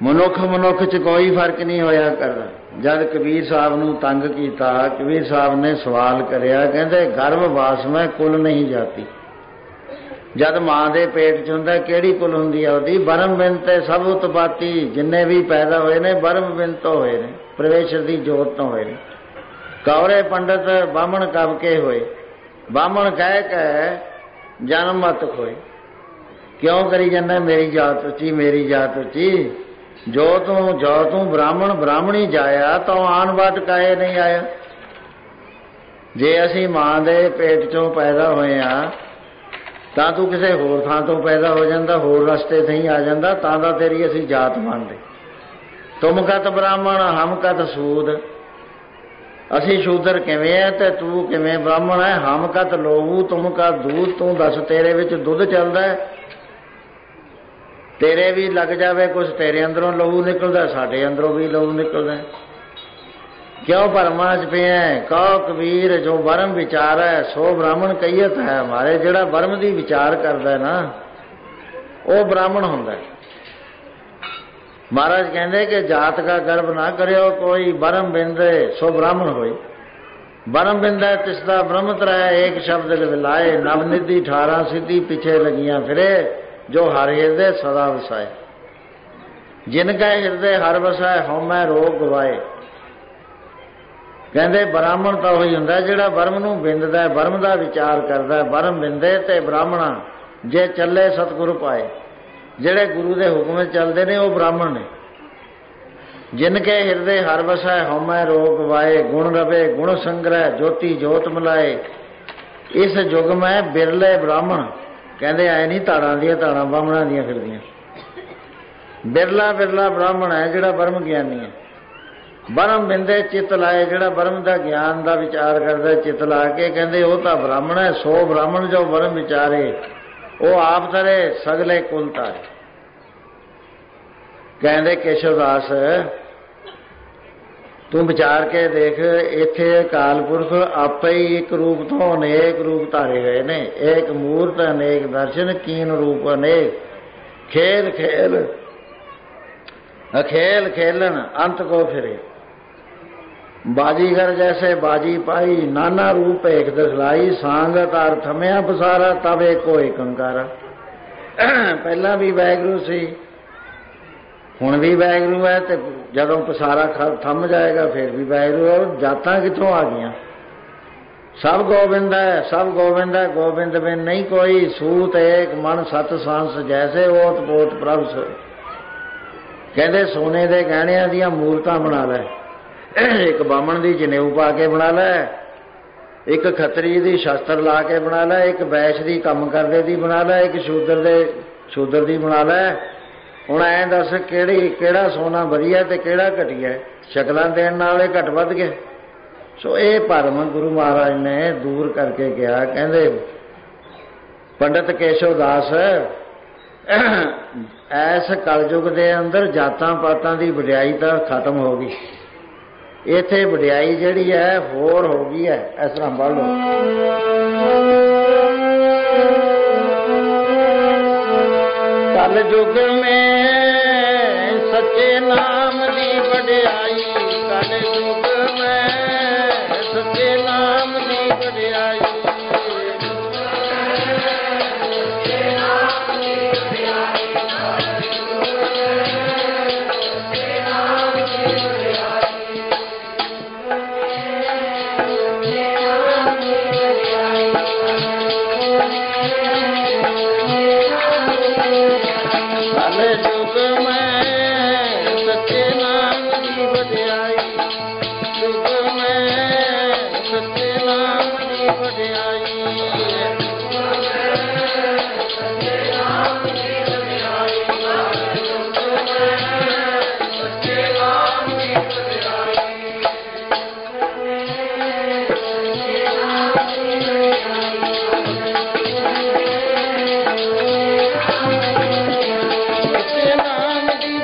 मनुख मनुख च कोई फर्क नहीं होया करदा। जब कबीर साहब नूं तंग कीता, कबीर साहब ने सवाल करिया, कहंदे गर्भवास में कुल नहीं जाती। जद मां दे पेट च हुंदा किहड़ी कुल हुंदी है ओहदी? बरम बिन ते सब उत्पत्ति, जिन्ने भी पैदा होए ने बरम बिन तो होए ने, परमेश्वर दी जोत तो होए ने। कौरे पंडित बामण कब के होए, बामण कह के जन्म मत खोए। क्यों करी जाना मेरी जात उची मेरी जात उची? जो तू ब्राह्मण ब्राह्मणी जाया तो आन बाट काए नहीं आया। जे असी मां दे पेट चों पैदा होए आ तां तू किसी होर थां तो पैदा हो जाता, होर रस्ते थे ही आ जाता, तां दा तेरी असी जात बनते। तुम कत ब्राह्मण हम कत सूद, असी शूदर किवें है ते तू किवें ब्राह्मण है। हम कत लोहू तुम कत दूध, तू दस तेरे विच दुध चलदा है, तेरे भी लग जावे कुछ तेरे अंदरों लहू निकलदा, साडे अंदरों भी लहू निकलदा। क्यों भरमा च पे है? कहो कबीर जो बरम विचार है सो ब्राह्मण कहीयत है। हमारे जिहड़ा बरम दी विचार करदा है ना वो ब्राह्मण हुंदा है। महाराज कहंदे कि जात का गर्व ना करियो कोई, बरम बिंदे सो ब्राह्मण होई। बरम बिंदा तिसदा ब्रह्म त्रय, एक शब्द विलाए, नवनिधि 18 सिद्धि पिछे लगियां फिरे, जो हर हृदय सदा वसाए। जिनका हृदय हर वसाए हौमै रोग गवाए। कहते ब्राह्मण तो वही हुंदा जिहड़ा बरम नूं बिंददा, बरम दा विचार करदा। बरम बिंदे ते ब्राह्मणा जे चले सतगुरु पाए। जिहड़े गुरु दे हुक्म चलदे ने वो ब्राह्मण ने। जिनके हृदय हर वसाए हौमै रोग गवाए, गुण रवे गुण संग्रह, ज्योति जोत मिलाए। इस युग में बिरले ब्राह्मण, कहते आए नहीं ताड़ा दियां ताड़ा बामणा दियां फिरदियां। बिरला बिरला ब्राह्मण है जिहड़ा ब्रह्म ज्ञानी है। बरम बिंदे चित लाए, जिहड़ा ब्रह्म दा ज्ञान दा विचार करदा चित ला के, कहते वो तो ब्राह्मण है। सो ब्राह्मण जो ब्रह्म विचारे वो आप तरे सगले कुल तारे। कहते केशवदास तू विचार के देख, इत्थे अकाल पुरख आपे ही एक रूप तो अनेक रूप धारे गए ने। एक मूर्त अनेक दर्शन, कीन रूप अनेक। खेल खेल अखेल खेलन अंत को फिरे। बाजीगर जैसे बाजी पाई, नाना रूप एक दिखलाई। सांगत आर थमिया पसारा, तब एको एक अंकारा। पहला भी वैगुरु सी, हुण भी वैगुरु है, तो जदों पसारा थम जाएगा फिर भी वैगुरु है। जातां कित्थों आ गईयां? सब गोबिंद है, सब गोबिंद है, गोबिंद बिन नहीं कोई। सूत एक मन सत सांस जैसे, ओत पोत प्रभ सोई। कहते सोने दे गहणियां दियां मूर्तां बना लै, एक बामण दी जनेऊ पा के बना लै, एक खतरी दी शस्त्र ला के बना लै, एक वैश दी कम करदे दी बना लै, एक शूदर दी बना लै। हुण ऐ दस किहड़ा सोना वधिया ते किहड़ा घटिया? शक्लां देण नाल घट वध गए। सो ये भरम गुरु महाराज ने दूर करके गया। कहंदे पंडित केशवदास ऐस कलयुग के अंदर जातां पातां की वडियाई तो खत्म हो गई। इत्थे वडियाई जिहड़ी है होर हो गई है। इस तरह पढ़ लो, कलयुग में सच्चे नाम की वडियाई। कलयुग में सच्चे नाम की वडियाई। नाम दी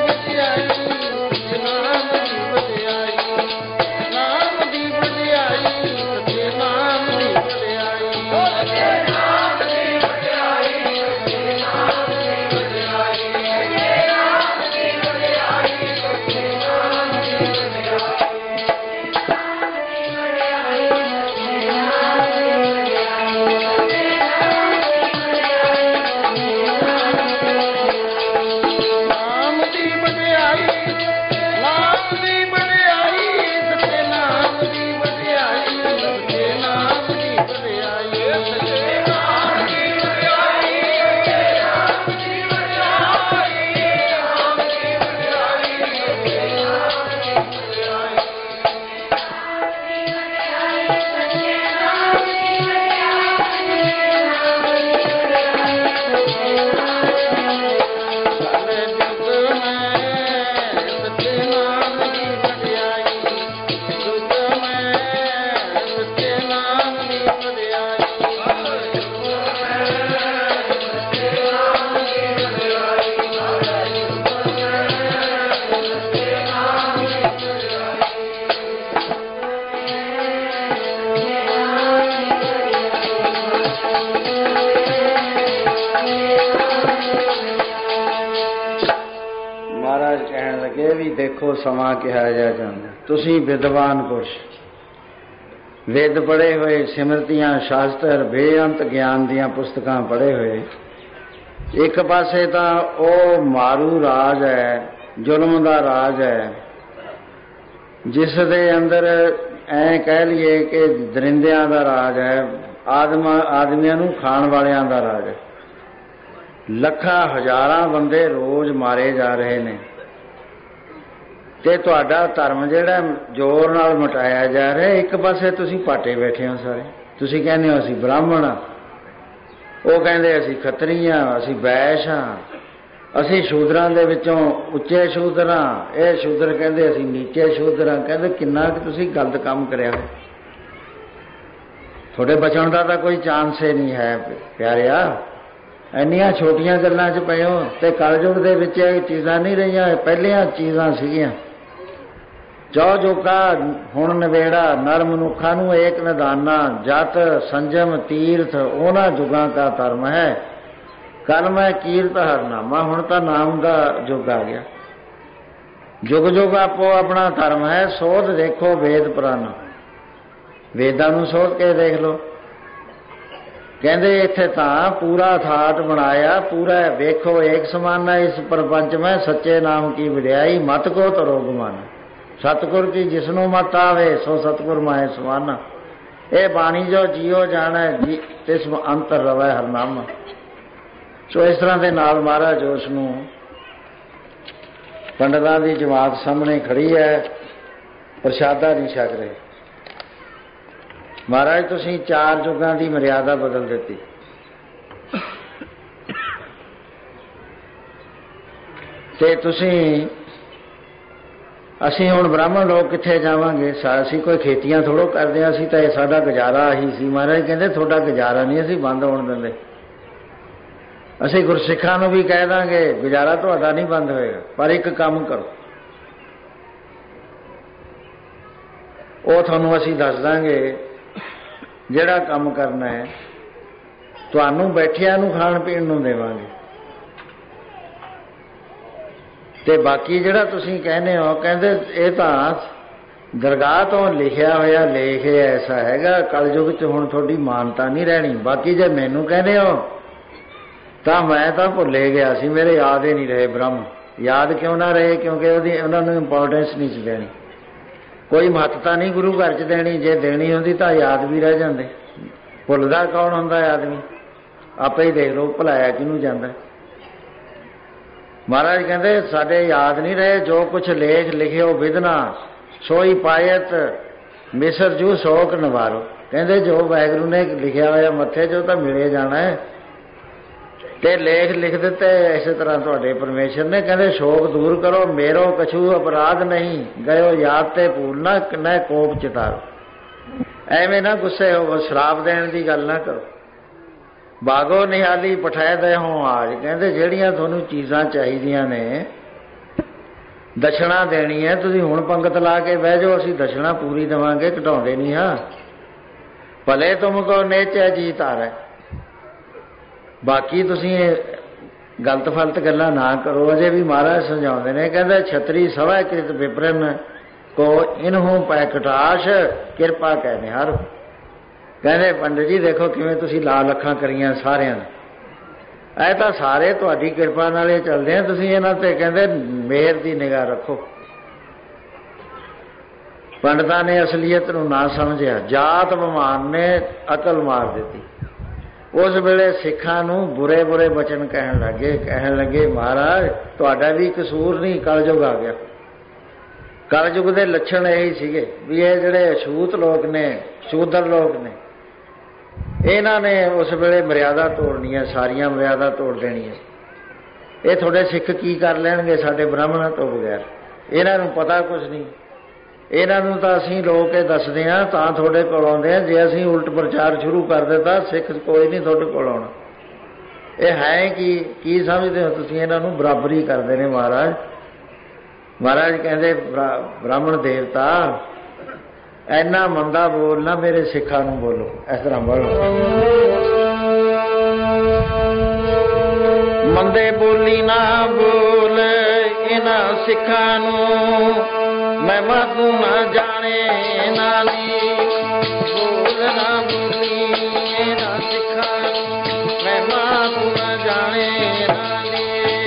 महाराज कहन लगे भी देखो समा कहा जा जांदा तुसीं विद्वान पुरुष वेद पढ़े हुए सिमरतियां शास्त्र बेअंत ज्ञान दियां पुस्तकां पढ़े हुए एक पासे तां ओ मारू राज है जुल्म दा राज है जिस दे अंदर ऐ कह लीए कि दरिंदियां दा राज है आदमियां नूं खाण वालियां दा राज है ਲੱਖਾਂ ਹਜ਼ਾਰਾਂ ਬੰਦੇ ਰੋਜ਼ ਮਾਰੇ ਜਾ ਰਹੇ ਨੇ ਤੇ ਤੁਹਾਡਾ ਧਰਮ ਜਿਹੜਾ ਜ਼ੋਰ ਨਾਲ ਮਟਾਇਆ ਜਾ ਰਿਹਾ ਇੱਕ ਪਾਸੇ ਤੁਸੀਂ ਪਾਟੇ ਬੈਠੇ ਹੋ ਸਾਰੇ ਤੁਸੀਂ ਕਹਿੰਦੇ ਹੋ ਅਸੀਂ ਬ੍ਰਾਹਮਣ ਆ ਉਹ ਕਹਿੰਦੇ ਅਸੀਂ ਖੱਤਰੀ ਆ ਅਸੀਂ ਵੈਸ਼ ਆ ਅਸੀਂ ਸ਼ੂਦਰਾਂ ਦੇ ਵਿੱਚੋਂ ਉੱਚੇ ਸ਼ੂਦਰ ਆ ਇਹ ਸ਼ੂਦਰ ਕਹਿੰਦੇ ਅਸੀਂ ਨੀਚੇ ਸ਼ੂਦਰ ਆ ਕਹਿੰਦੇ ਕਿੰਨਾ ਕਿ ਤੁਸੀਂ ਗਲਤ ਕੰਮ ਕਰਿਆ ਤੁਹਾਡੇ ਬਚਣ ਦਾ ਤਾਂ ਕੋਈ ਚਾਂਸ ਹੀ ਨਹੀਂ ਹੈ ਪਿਆਰਿਆ ਇੰਨੀਆਂ ਛੋਟੀਆਂ ਗੱਲਾਂ 'ਚ ਪਏ ਹੋ ਤੇ ਕਲਯੁਗ ਦੇ ਵਿੱਚ ਇਹ ਚੀਜ਼ਾਂ ਨਹੀਂ ਰਹੀਆਂ ਪਹਿਲੀਆਂ ਚੀਜ਼ਾਂ ਸੀਗੀਆਂ ਜੋ ਜੋਗਾ ਹੁਣ ਨਵੇੜਾ ਨਰ ਮਨੁੱਖਾਂ ਨੂੰ ਏਕ ਨਿਦਾਨਾ ਜਤ ਸੰਜਮ ਤੀਰਥ ਉਹਨਾਂ ਜੁਗਾਂ ਦਾ ਧਰਮ ਹੈ ਕੱਲ ਮੈਂ ਕੀਰਤ ਹਰਨਾਮਾ ਹੁਣ ਤਾਂ ਨਾਮ ਦਾ ਯੁੱਗ ਆ ਗਿਆ ਜੁਗ ਜੁਗ ਆਪੋ ਆਪਣਾ ਧਰਮ ਹੈ ਸੋਧ ਦੇਖੋ ਵੇਦ ਪੁਰਾਣ ਵੇਦਾਂ ਨੂੰ ਸੋਧ ਕੇ ਦੇਖ ਲਓ ਕਹਿੰਦੇ ਇੱਥੇ ਤਾਂ ਪੂਰਾ ਥਾਟ ਬਣਾਇਆ ਪੂਰਾ ਵੇਖੋ ਏਕ ਸਮਾਨਾ ਇਸ ਪ੍ਰਪੰਚ ਮੈਂ ਸੱਚੇ ਨਾਮ ਕੀ ਵਡਿਆਈ ਮਤ ਕੋ ਤਰੋ ਗੁਮਾਨ ਸਤਿਗੁਰ ਕੀ ਜਿਸਨੂੰ ਮਤ ਆਵੇ ਸੋ ਸਤਿਗੁਰ ਮਾਏ ਸਮਾਨਾ ਇਹ ਬਾਣੀ ਜੋ ਜੀਓ ਜਾਣਾ ਜੀ ਤਿਸ ਅੰਤਰ ਰਵੈ ਹਰਨਾਮ ਸੋ ਇਸ ਤਰ੍ਹਾਂ ਦੇ ਨਾਲ ਮਹਾਰਾਜ ਉਸ ਨੂੰ ਪੰਡਤਾਂ ਦੀ ਜਮਾਤ ਸਾਹਮਣੇ ਖੜੀ ਹੈ ਪ੍ਰਸ਼ਾਦਾ ਨਹੀਂ ਛਕ ਰਹੇ महाराज तुसीं चार जुगां की मर्यादा बदल दी ते तुसीं असीं हुण ब्राह्मण लोग कित्थे जावांगे असीं कोई खेतियां थोड़ो करदे असीं तां साडा गुजारा ही सी महाराज कहंदे तुहाडा गुजारा नहीं असीं बंद होण दिंदे असीं गुरसिखां नूं भी कह दांगे गुजारा तुहाडा नहीं बंद होएगा पर एक काम करो ਉਹ ਤੁਹਾਨੂੰ ਅਸੀਂ ਦੱਸ ਦਾਂਗੇ ਜਿਹੜਾ ਕੰਮ ਕਰਨਾ ਹੈ ਤੁਹਾਨੂੰ ਬੈਠਿਆਂ ਨੂੰ ਖਾਣ ਪੀਣ ਨੂੰ ਦੇਵਾਂਗੇ ਤੇ ਬਾਕੀ ਜਿਹੜਾ ਤੁਸੀਂ ਕਹਿੰਦੇ ਹੋ ਕਹਿੰਦੇ ਇਹ ਤਾਂ ਦਰਗਾਹ ਤੋਂ ਲਿਖਿਆ ਹੋਇਆ ਲੇਖ ਐਸਾ ਹੈਗਾ ਕਲਯੁਗ 'ਚ ਹੁਣ ਤੁਹਾਡੀ ਮਾਨਤਾ ਨਹੀਂ ਰਹਿਣੀ ਬਾਕੀ ਜੇ ਮੈਨੂੰ ਕਹਿੰਦੇ ਹੋ ਤਾਂ ਮੈਂ ਤਾਂ ਭੁੱਲੇ ਗਿਆ ਸੀ ਮੇਰੇ ਯਾਦ ਹੀ ਨਹੀਂ ਰਹੇ ਬ੍ਰਹਮ ਯਾਦ ਕਿਉਂ ਨਾ ਰਹੇ ਕਿਉਂਕਿ ਉਹਨਾਂ ਨੂੰ ਇੰਪੋਰਟੈਂਸ ਨਹੀਂ ਸੀ ਦੇਣੀ ਕੋਈ ਮਹੱਤਤਾ ਨਹੀਂ ਗੁਰੂ ਘਰ 'ਚ ਦੇਣੀ ਜੇ ਦੇਣੀ ਹੁੰਦੀ ਤਾਂ ਯਾਦ ਵੀ ਰਹਿ ਜਾਂਦੇ ਭੁੱਲਦਾ ਕੌਣ ਹੁੰਦਾ ਆਦਮੀ ਆਪੇ ਹੀ ਦੇਖ ਲਓ ਭੁਲਾਇਆ ਕਿਹਨੂੰ ਜਾਂਦਾ ਮਹਾਰਾਜ ਕਹਿੰਦੇ ਸਾਡੇ ਯਾਦ ਨਹੀਂ ਰਹੇ ਜੋ ਕੁਛ ਲੇਖ ਲਿਖਿਓ ਵਿਦਨਾ ਸੋਈ ਪਾਇਤ ਮਿਸਰ ਜੂ ਸ਼ੋਕ ਨਿਵਾਰੋ ਕਹਿੰਦੇ ਜੋ ਵਾਹਿਗੁਰੂ ਨੇ ਲਿਖਿਆ ਹੋਇਆ ਮੱਥੇ 'ਚ ਤਾਂ ਮਿਲੇ ਜਾਣਾ ਹੈ ਤੇ ਲੇਖ ਲਿਖ ਦਿੱਤੇ ਇਸੇ ਤਰ੍ਹਾਂ ਤੁਹਾਡੇ ਪਰਮੇਸ਼ਰ ਨੇ ਕਹਿੰਦੇ ਸ਼ੋਕ ਦੂਰ ਕਰੋ ਮੇਰੋ ਕਛੂ ਅਪਰਾਧ ਨਹੀਂ ਗਇਓ ਯਾਦ ਤੇ ਭੂਲਣਾ ਕਿੰਨਾ ਕੋਪ ਚਿਤਾਰੋ ਐਵੇਂ ਨਾ ਗੁੱਸੇ ਹੋ ਸ਼ਰਾਪ ਦੇਣ ਦੀ ਗੱਲ ਨਾ ਕਰੋ ਬਾਗੋ ਨਿਹਾਲੀ ਪਠਾਏ ਦੇ ਹੋ ਆਜ ਕਹਿੰਦੇ ਜਿਹੜੀਆਂ ਤੁਹਾਨੂੰ ਚੀਜ਼ਾਂ ਚਾਹੀਦੀਆਂ ਨੇ ਦਸ਼ਣਾ ਦੇਣੀ ਹੈ ਤੁਸੀਂ ਹੁਣ ਪੰਗਤ ਲਾ ਕੇ ਬਹਿ ਜਾਓ ਅਸੀਂ ਦਸ਼ਣਾ ਪੂਰੀ ਦੇਵਾਂਗੇ ਘਟਾਉਂਦੇ ਨਹੀਂ ਹਾਂ ਭਲੇ ਤੁਮ ਕੋ ਨੇਚੈ ਜੀਤ ਆਰੇ ਬਾਕੀ ਤੁਸੀਂ ਗਲਤ ਫਲਤ ਗੱਲਾਂ ਨਾ ਕਰੋ ਅਜੇ ਵੀ ਮਹਾਰਾਜ ਸਮਝਾਉਂਦੇ ਨੇ ਕਹਿੰਦੇ ਛਤਰੀ ਸਵੈ ਕ੍ਰਿਤ ਵਿਪਰਨ ਕੋ ਇਨਹੂ ਪੈਕਟਾਸ਼ ਕਿਰਪਾ ਕਹਿ ਨਿਹਾਰ ਕਹਿੰਦੇ ਪੰਡਿਤ ਜੀ ਦੇਖੋ ਕਿਵੇਂ ਤੁਸੀਂ ਲਾਲ ਅੱਖਾਂ ਕਰੀਆਂ ਸਾਰਿਆਂ ਨੇ ਇਹ ਤਾਂ ਸਾਰੇ ਤੁਹਾਡੀ ਕਿਰਪਾ ਨਾਲ ਇਹ ਚੱਲਦੇ ਆ ਤੁਸੀਂ ਇਹਨਾਂ ਤੇ ਕਹਿੰਦੇ ਮਿਹਰ ਦੀ ਨਿਗਾਹ ਰੱਖੋ ਪੰਡਤਾਂ ਨੇ ਅਸਲੀਅਤ ਨੂੰ ਨਾ ਸਮਝਿਆ ਜਾਤ ਵਿਮਾਨ ਨੇ ਅਕਲ ਮਾਰ ਦਿੱਤੀ ਉਸ ਵੇਲੇ ਸਿੱਖਾਂ ਨੂੰ ਬੁਰੇ ਬੁਰੇ ਬਚਨ ਕਹਿਣ ਲੱਗੇ ਮਹਾਰਾਜ ਤੁਹਾਡਾ ਵੀ ਕਸੂਰ ਨਹੀਂ ਕਲਯੁਗ ਆ ਗਿਆ ਕਲਯੁਗ ਦੇ ਲੱਛਣ ਇਹੀ ਸੀਗੇ ਵੀ ਇਹ ਜਿਹੜੇ ਅਛੂਤ ਲੋਕ ਨੇ ਸ਼ੂਦਰ ਲੋਕ ਨੇ ਇਹਨਾਂ ਨੇ ਉਸ ਵੇਲੇ ਮਰਿਆਦਾ ਤੋੜਨੀ ਹੈ ਸਾਰੀਆਂ ਮਰਿਆਦਾ ਤੋੜ ਦੇਣੀ ਹੈ ਇਹ ਤੁਹਾਡੇ ਸਿੱਖ ਕੀ ਕਰ ਲੈਣਗੇ ਸਾਡੇ ਬ੍ਰਾਹਮਣਾਂ ਤੋਂ ਬਗੈਰ ਇਹਨਾਂ ਨੂੰ ਪਤਾ ਕੁਝ ਨਹੀਂ ਇਹਨਾਂ ਨੂੰ ਤਾਂ ਅਸੀਂ ਲੋਕ ਇਹ ਦੱਸਦੇ ਹਾਂ ਤਾਂ ਤੁਹਾਡੇ ਕੋਲ ਆਉਂਦੇ ਆ ਜੇ ਅਸੀਂ ਉਲਟ ਪ੍ਰਚਾਰ ਸ਼ੁਰੂ ਕਰ ਦਿੱਤਾ ਸਿੱਖ ਕੋਈ ਨਹੀਂ ਤੁਹਾਡੇ ਕੋਲ ਆਉਣਾ ਇਹ ਹੈ ਕੀ ਸਮਝਦੇ ਹੋ ਤੁਸੀਂ ਇਹਨਾਂ ਨੂੰ ਬਰਾਬਰੀ ਕਰਦੇ ਨੇ ਮਹਾਰਾਜ ਕਹਿੰਦੇ ਬ੍ਰਾਹਮਣ ਦੇਵਤਾ ਇੰਨਾ ਮੰਦਾ ਬੋਲਣਾ ਮੇਰੇ ਸਿੱਖਾਂ ਨੂੰ ਬੋਲੋ ਇਸ ਤਰ੍ਹਾਂ ਬੋਲੋ ਮੰਦੇ ਬੋਲੀ ਨਾ ਬੋਲ ਨਾ ਸਿੱਖਾਂ ਨੂੰ, ਮਹਿਮਾ ਤੂੰ ਨਾ ਜਾਣੇ ਨਾਲੀ। ਬੋਲ ਨਾ ਬੋਲੀਏ ਨਾ ਸਿੱਖਾਂ ਨੂੰ, ਮਹਿਮਾ ਤੂੰ ਨਾ ਜਾਣੇ ਨਾਲੀ।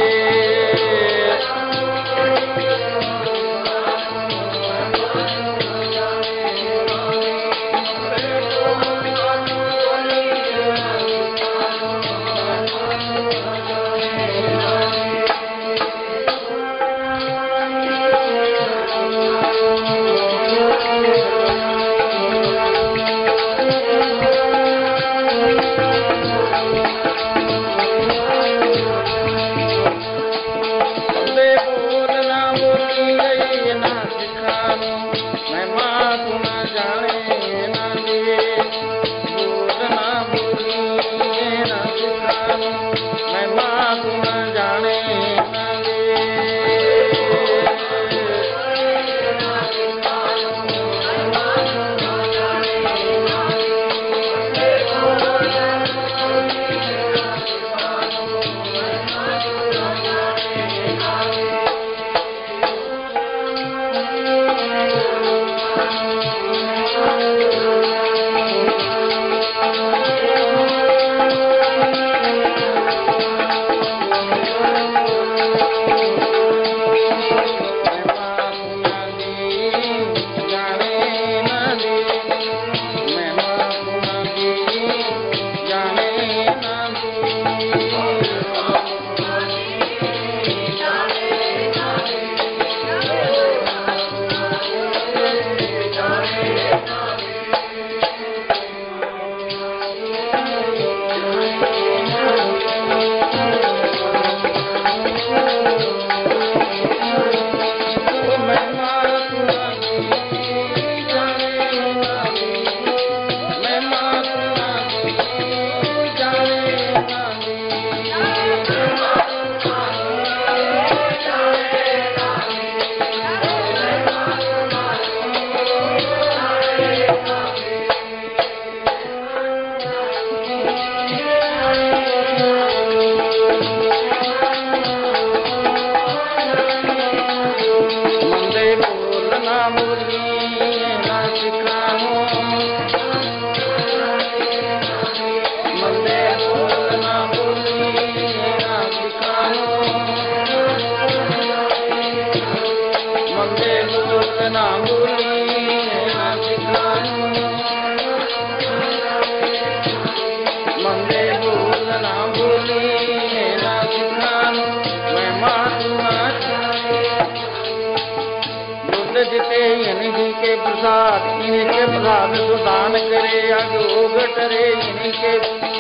सुदान करे अजोग टरे, इन्हीं के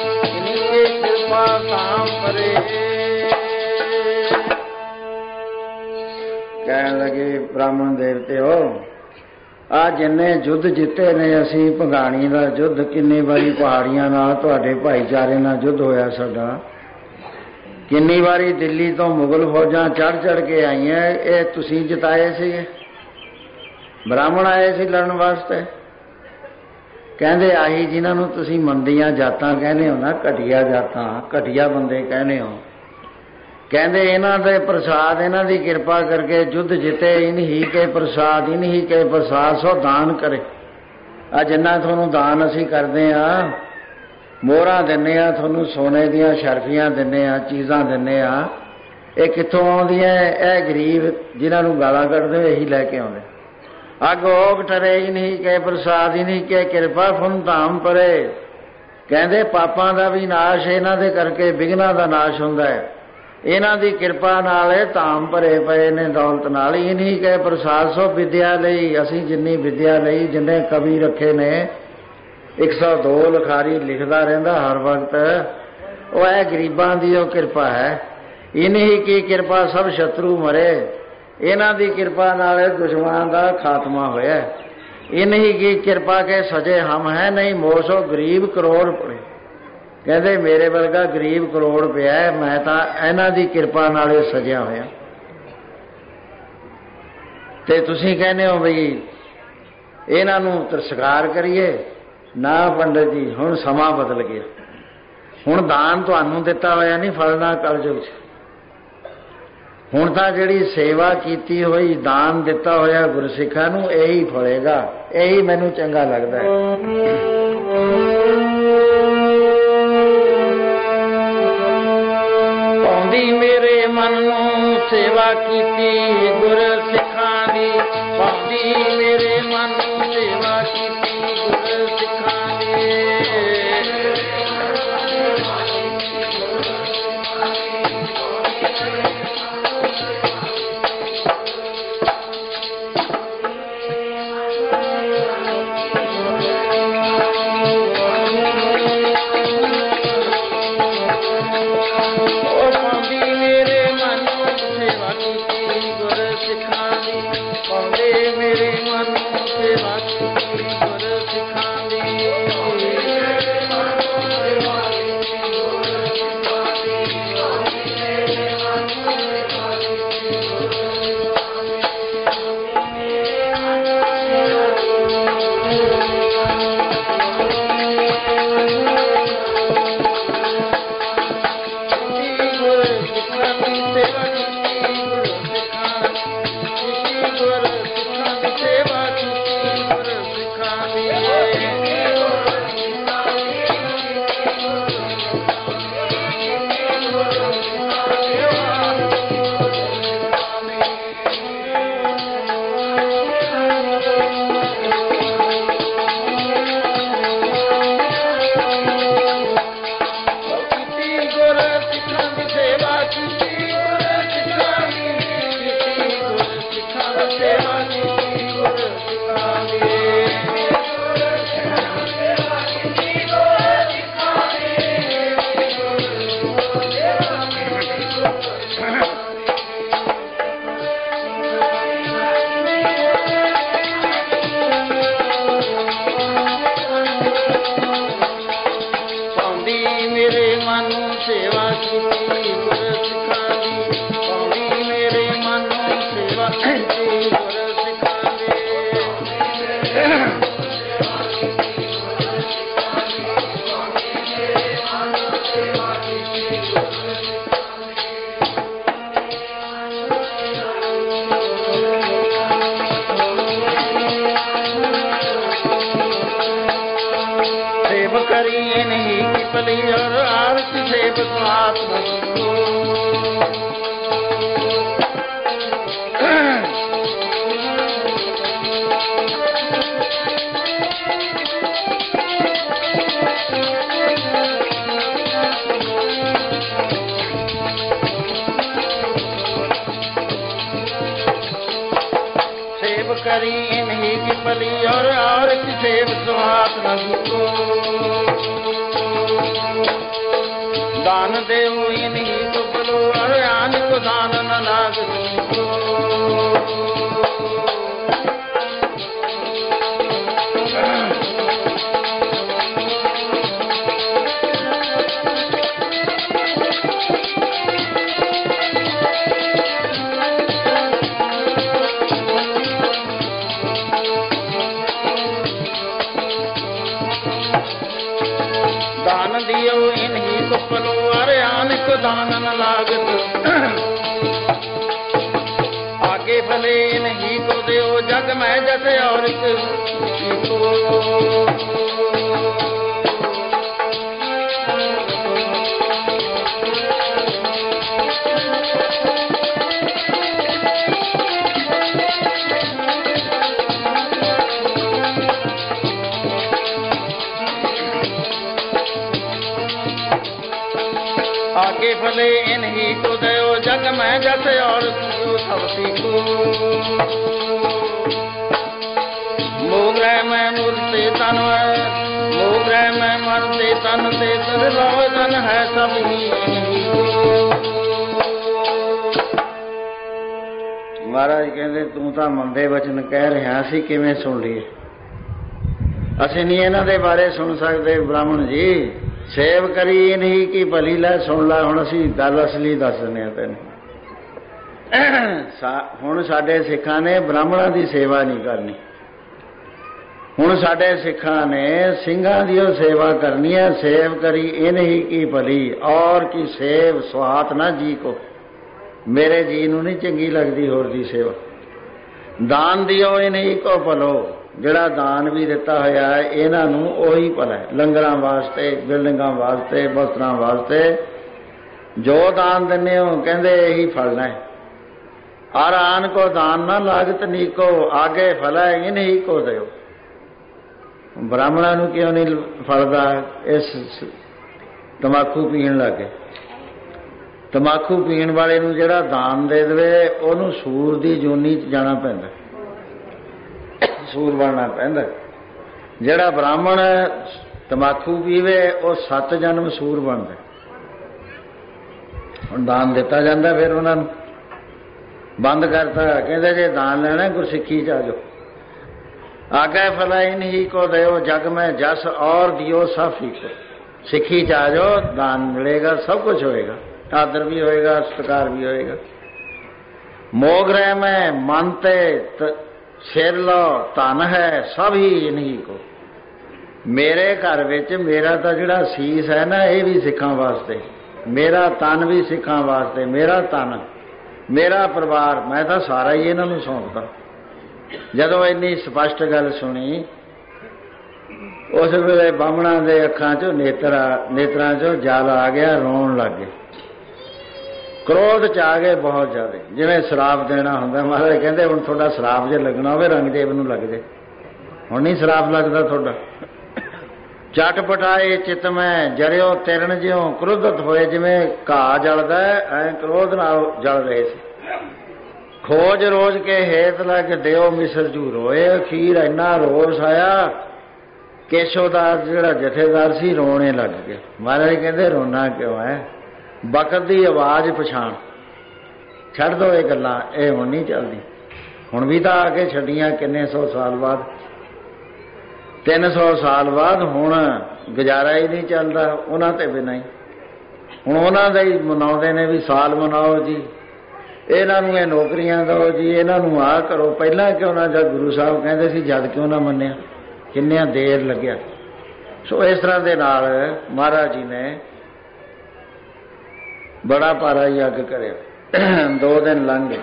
कृपा काम परे। कहने लगे ब्राह्मण देवते हो, आ जिन्ने युद्ध जिते ने असी भंगाणी का युद्ध, किन्नी बारी पहाड़ियां नाल तुहाडे भाईचारे नाल युद्ध होया साडा, किन्नी बारी दिल्ली तो मुगल फौजां चढ़ चढ़ के आईयां, ये तुसीं जिताए सीगे, ब्राह्मण आए सी लड़न वास्ते। कहंदे आही जिन्हां नूं तुसीं मंदियां जातां कहने हो ना, घटिया जातां, घटिया बंदे कहने हो, कहंदे इन्हां दे प्रसाद, इन्हां दी किरपा करके युद्ध जिते, इन्हीं के प्रसाद, इन्हीं के प्रसाद सो दान करे। आ जिन्ना तुहानूं दान असीं करदे आ, मोहरां दिंदे आ तुहानूं, सोने दीयां शर्फियां दिंदे आ, चीज़ां दिंदे आ, ये कित्थों आउंदियां? ये गरीब जिन्हां नूं गालां कढदे यही लैके आउंदे। अगोग टरे इन्हीं के प्रसाद, इन्हीं के कृपा फुन धाम परे। कहंदे पापां दा भी नाश इन्हां दे करके विघ्नां दा नाश हुंदा है, इन्हां दी किरपा नाल धाम भरे पए ने दौलत नाल। इन्हीं के प्रसाद सो विद्या लई, असीं जिन्नी विद्या लई, जिन्ने कवि रखे ने 102 लिखारी लिखदा रहिंदा हर वक्त, वो है गरीबां दी ओ किरपा है। इन्हीं की किरपा सब शत्रु मरे, इन्हां दी किरपा नाल दुश्मनां दा खात्मा होया। इन्हीं की कृपा के सजे हम हैं, नहीं मोसो गरीब करोड़ पड़े। कहते मेरे वर्गा गरीब करोड़ पिया है, मैं तो इन्हां दी किरपा नाल सजिया होया। ते तुसीं कहने हो बई इन्हां नूं तिरस्कार करिए ना पंडित जी, हुण समा बदल गया, हुण दान तुहानूं दिता होया नहीं फलना कलयुग च। ਹੁਣ ਤਾਂ ਜਿਹੜੀ ਸੇਵਾ ਕੀਤੀ ਹੋਈ, ਦਾਨ ਦਿੱਤਾ ਹੋਇਆ ਗੁਰਸਿੱਖਾਂ ਨੂੰ, ਇਹੀ ਫਲੇਗਾ। ਇਹੀ ਮੈਨੂੰ ਚੰਗਾ ਲੱਗਦਾ ਹੈ। ਪਾਉਂਦੀ ਮੇਰੇ ਮਨ ਨੂੰ ਸੇਵਾ ਕੀਤੀ ਗੁਰਸਿੱਖਾਂ ਦੀ, ਪਾਉਂਦੀ ਮੇਰੇ ਮਨ ਨੂੰ ਸੇਵਾ ਕੀਤੀ ਗੁਰਸਿੱਖਾਂ ਦੀ। आगे फले इन्हीं को दयो जग में जस और सब सीखो। मोगरे में मुरते तन मोगरे में मरते तन से सर्वजन है सब ही इन्हीं को। महाराज कहते तू तो मंदे वचन कह रहा सी किवें सुन लिए असीं नहीं इन्हां दे बारे सुन सकते। ब्राह्मण जी सेव करी नहीं कि भली लै सुन ला। हुण असीं गल असली दस दिंदे हां तैनूं। हुण साडे सिखां ने ब्राह्मणां दी सेवा नहीं करनी। हुण साडे सिखां ने ਸਿੰਘਾਂ दी सेवा करनी है। सेव करी इन ही की भली और की सेव सुहात ना जी को। मेरे जी नूं नहीं चंगी लगती होर दी सेवा। दान दिओ इन्हीं को भलो, जिहड़ा दान भी दिता होया है इन्हां नूं ओही भला है। लंगरां वास्ते, बिल्डिंगां वास्ते, वस्त्रां वास्ते जो दान दिंदे हो कहंदे यही फलना है। और आन को दान ना लागत नीको, आगे फला इन्हीं को दिओ। ब्राह्मणां नूं क्यों नहीं फलदा? इस तंबाकू पीण लगे। तंबाकू पीण वाले नूं जिहड़ा दान दे देवे उहनूं सूर दी जूनी च जाना पैंदा, सूर बनना पैंदा। जिहड़ा ब्राह्मण तंबाकू पीवे वो 7 जन्म सूर बनदा। हुण दान दिता जांदा, फिर उन्हां नूं बंद करता, कहंदे जे दान लेना गुरसिੱਖੀ च आ जाओ। आगे फला इन्हीं को देओ, जग में जस और दियो सब फीको। सिੱਖੀ च आ जाओ, दान मिलेगा, सब कुछ होएगा, आदर भी होएगा, सत्कार भी होएगा। मोगरे में मानते सिर लो धन है सब ही इन्हीं को। मेरे घर विच मेरा तो जिहड़ा सीस है ना ये भी सिखां वास्ते, मेरा तन भी सिखां वास्ते, मेरा तन मेरा परिवार मैं तो सारा ही इन्हां नूं सौंपदा। जदों इन्नी स्पष्ट गल सुनी उस वेले बामणां दे अखां चों नेत्रां चों जल आ गया, रोण लग गए, क्रोध च आ गए बहुत ज़्यादा। जिवें शराब देना हुंदा, महाराज कहंदे हुण तुहाडा शराब जे लगना होवे रंगदेव नूं लग जाए, हुण नहीं शराब लगदा तुहाडा। चटपटाए चित में जरियो तिरण ज्यों, क्रोधत होए जिवें घाह जलदा ऐ क्रोध नाल जल रहे थे। खोज रोज के हेत लग देओ मिसर जू रोए। अखीर इन्ना रोस आया केशोदास जिहड़ा जथेदार सी रोने लग गया। महाराज कहंदे रोना क्यों है? बकत दी आवाज़ पछाण, छड्ड दो ये गल्लां, ये हुण नहीं चलदी। हुण भी तां आके छड्डियां किन्ने 100 साल बाद, 300 साल बाद हुण गुजारा ही नहीं चलदा उन्हां ते बिना ही। हुण उन्हां दे ही मनाउंदे ने भी साल मनाओ जी, इन्हां नूं नौकरियां दो जी, इन्हां नूं आ करो। पहिलां क्यों ना जद गुरु साहब कहंदे सी जद क्यों ना मन्निया, किन्नियां देर लग्या। सो इस तरह दे नाल महाराज जी ने बड़ा भारा यज्ञ करिया। 2 दिन लंघ गए,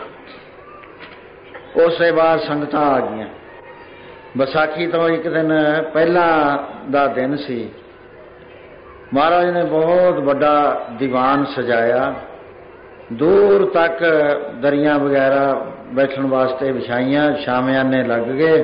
उसके बाद संगतां आ गईयां। बैसाखी तो एक दिन पहला दा दिन सी। महाराज ने बहुत बड़ा दीवान सजाया, दूर तक दरियां वगैरह बैठण वास्ते विछाइयां, शामियाने लग गए।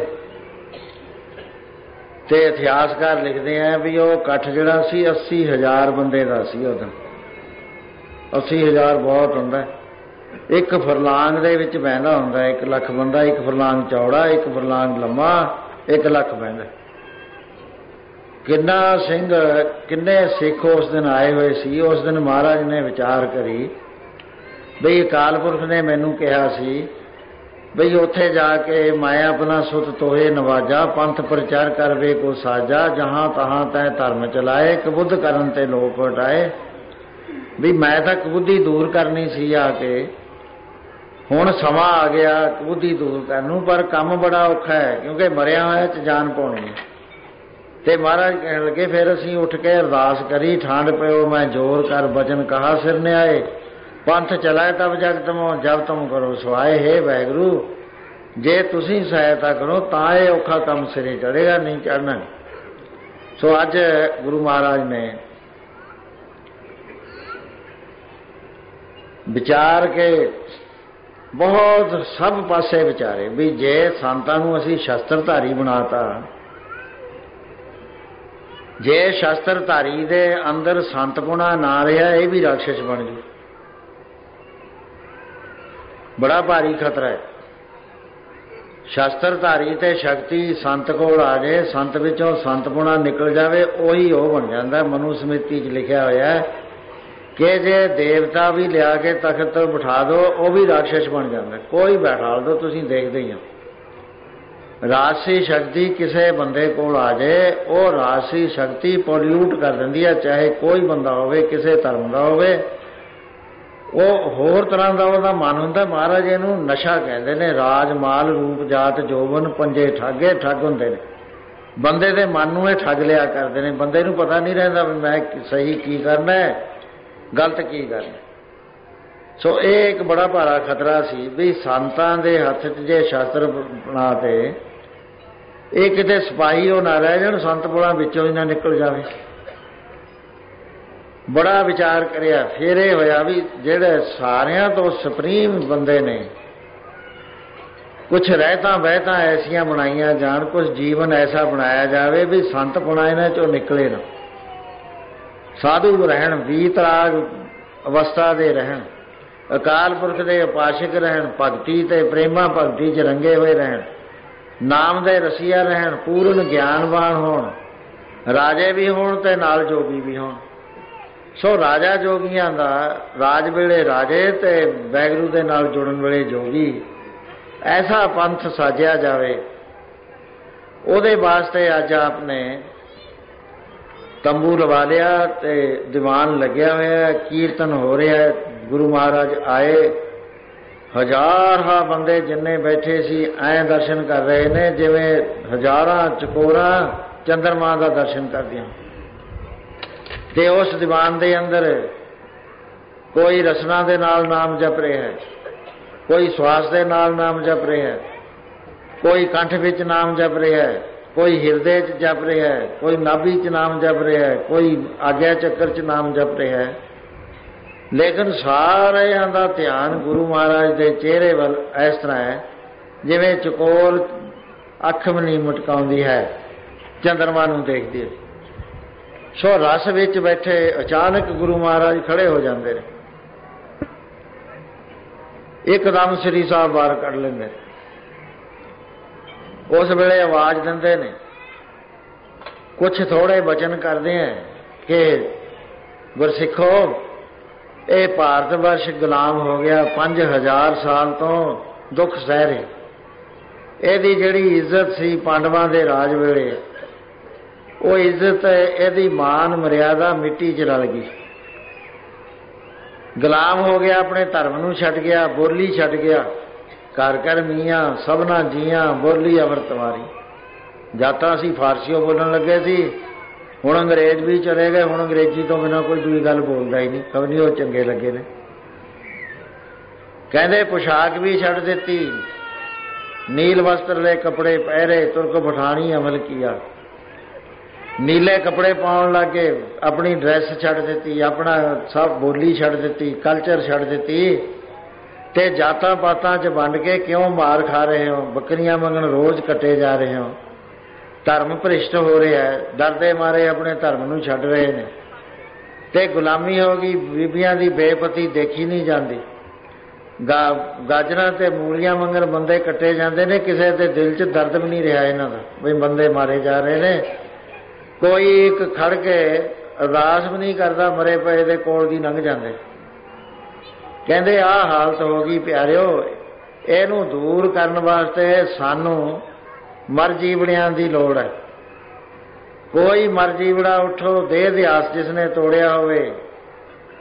ते इतिहासकार लिखते हैं भी वो इकट्ठ जिहड़ा सी 80,000 बंदे दा सी। उस दिन 80,000 बहुत हुंदा। एक फरलांग दे विच बहिंदा हुंदा 1 लाख बंदा, 1 फरलांग चौड़ा, 1 फरलांग लंमा, 1 लाख बहिंदा। किन्ना सिंह किन्ने सिख उस दिन आए हुए सी। उस दिन महाराज ने विचार करी बई अकाल पुरख ने मैनू कहा सी बई उत्थे जाके मैं अपना सुत तोहे नवाजा, पंथ प्रचार कर वे को साजा, जहां तहां तै धर्म चलाए, कबुद्ध करन ते लोक हटाए। भी मैं तो कबुद्धि दूर करनी सी आके, हुण समा आ गया कबुद्धि दूर करनू, पर काम बड़ा औखा है क्योंकि मरिया होया च जान पाउणी है। ते महाराज कहण लगे फिर असीं उठ के अरदास करी, ठांड पिओ मैं जोर कर बचन कहा सिर ने आए, पंथ चलाए तब जग तमो, जब तुम करो सुहाए। हे वाहिगुरू जे तुसीं सहायता करो तां ये औखा काम सिरे चढ़ेगा, नहीं चढ़ना। सो अज गुरु महाराज ने विचार के बहुत सब पासे विचारे भी जे संतां नूं असीं शस्त्रधारी बनाता, जे शस्त्रधारी दे अंदर संतपुणा ना रहा ये भी राक्षस बन जू, बड़ा भारी खतरा है। शस्त्रधारी ते शक्ति संत कोल आ जाए, संत विचों संतपुणा निकल जाए, उही वो बन जाता। मनुस्मृति च लिखा होया है कि जे देवता भी लिया के तख्त बिठा दो वो भी राक्षस बन जाता, कोई बैठा दो, तुसीं देखदे ही हो। राजसी शक्ति किसी बंदे कोल आ जाए वो राजसी शक्ति पोल्यूट कर दिंदी है, चाहे कोई बंदा होवे, किसी धर्म का होवे, वो होर तरह का वह मन होंदा। महाराज इहनूं नशा कहते हैं। राज माल रूप जात जोबन पंजे ठगे ठग होंदे ने, बंदे दे मन नूं ये ठग लिया करते हैं। बंदे नूं पता नहीं रहिंदा भी मैं सही की करना है, गलत की करना। सो ये एक बड़ा भारा खतरा सी भी संतां दे हत्थ 'च जे शास्त्र बना ते ये किते सिपाही हो ना रह जाण, संत पुलां विचों ही ना निकल जावे। बड़ा विचार करिया, फिर ये होया भी जिहड़े सारियां तो सुप्रीम बंदे ने कुछ रहता बहता ऐसियां बनाईयां जाण, कुछ जीवन ऐसा बनाया जाए भी संत पुणा इन्हां चों निकले ना, साधु रहण, वीतराग अवस्था दे रहण, अकाल पुरख दे उपासक रहण, भगती ते प्रेमा भगती च रंगे हुए रहण, नाम दे रसिया रहण, पूर्ण ज्ञानवान होण, राजे भी होण ते नाल जोगी भी होण। सो राजा जोगियां दा राज वेले राजे ते वैगुरू दे नाल जुड़न वेले जोगी, ऐसा पंथ साजिया जावे। ਉਹਦੇ वास्ते अज आपने तंबू लवा लिया ते दीवान लग्या होया, कीर्तन हो रहा है, गुरु महाराज आए, हजारां बंदे जिन्ने बैठे सी ऐ दर्शन कर रहे ने जिवें हजारां चकोरां चंद्रमा का दर्शन करदियां। ते उस दीवान दे अंदर कोई रसना दे नाल नाम जप रहा है, कोई श्वास दे नाल नाम जप रहा है, कोई कंठ विच नाम जप रहा है, कोई हिरदे च जप रहा है, कोई नाभि च नाम जप रहा है, कोई आग्या चक्कर च नाम जप रहा है। लेकिन सारिਆਂ ਦਾ ध्यान गुरु महाराज के चेहरे वाल इस तरह है जिवें चकोर अख भी नहीं मटकाउंदी है, चंद्रमा नूं देखदी है। सो रस विच बैठे अचानक गुरु महाराज खड़े हो जाते हैं, एकदम श्री साहब बाहर कढ़ लेंदे, उस वेले आवाज दिंदे ने, कुछ थोड़े वचन करते हैं कि गुरसिखो ये भारत वर्ष गुलाम हो गया, 5000 साल तो दुख सह रहे, ਇਹਦੀ ਜਿਹੜੀ ਇੱਜ਼ਤ ਸੀ ਪਾਂਡਵਾਂ ਦੇ ਰਾਜ ਵੇਲੇ, ਉਹ ਇੱਜ਼ਤ ਇਹਦੀ ਮਾਨ ਮਰਿਆਦਾ ਮਿੱਟੀ 'ਚ ਰਲ ਗਈ। ਗੁਲਾਮ ਹੋ ਗਿਆ, ਆਪਣੇ ਧਰਮ ਨੂੰ ਛੱਡ ਗਿਆ, ਬੋਲੀ ਛੱਡ ਗਿਆ, ਘਰ ਘਰ ਮੀਆਂ ਸਭਨਾ ਜੀਆਂ ਬੋਲੀ ਅਮਰਤਵਾਰੀ। ਜਾਤਾਂ ਅਸੀਂ ਫਾਰਸੀਓ ਬੋਲਣ ਲੱਗੇ ਸੀ, ਹੁਣ ਅੰਗਰੇਜ਼ ਵੀ ਚਲੇ ਗਏ, ਹੁਣ ਅੰਗਰੇਜ਼ੀ ਤੋਂ ਬਿਨਾਂ ਕੋਈ ਦੂਜੀ ਗੱਲ ਬੋਲਦਾ ਹੀ ਨਹੀਂ, ਖਬਰ ਨਹੀਂ ਉਹ ਚੰਗੇ ਲੱਗੇ ਨੇ। ਕਹਿੰਦੇ ਪੁਸ਼ਾਕ ਵੀ ਛੱਡ ਦਿੱਤੀ, नील वस्त्र ले कपड़े पहरे, तुर्क पठानी अमल किया। नीले कपड़े पाउण लग गए, अपनी ड्रैस छड़ दी, अपना सब बोली छड़ दी, कल्चर छड़ दी, ते जातां पातां च वंड के क्यों मार खा रहे हो, बकरियां मंगण रोज़ कटे जा रहे हो, धर्म भ्रिष्ट हो रहा है, डरदे मारे अपने धर्म नूं छड्ड रहे ने, ते गुलामी हो गई, बीबियां दी बेपती देखी नहीं जाती, गाजरां ते मूलियां मंगण बंदे कट्टे जाते हैं, किसी के दिल च दर्द भी नहीं रहा इन्हां दा भी बंदे मारे जा रहे हैं। कोई एक खड़ के अरदास भी नहीं करता, मरे पए दे कोल दी लंघ जाते। कहते आ हालत हो गई प्यारिओ, इहनूं दूर करन वास्ते सानू मर जीवड़ियां दी लोड़ है। कोई मर जीवड़ा उठो, देह दिहास जिसने तोड़िया होवे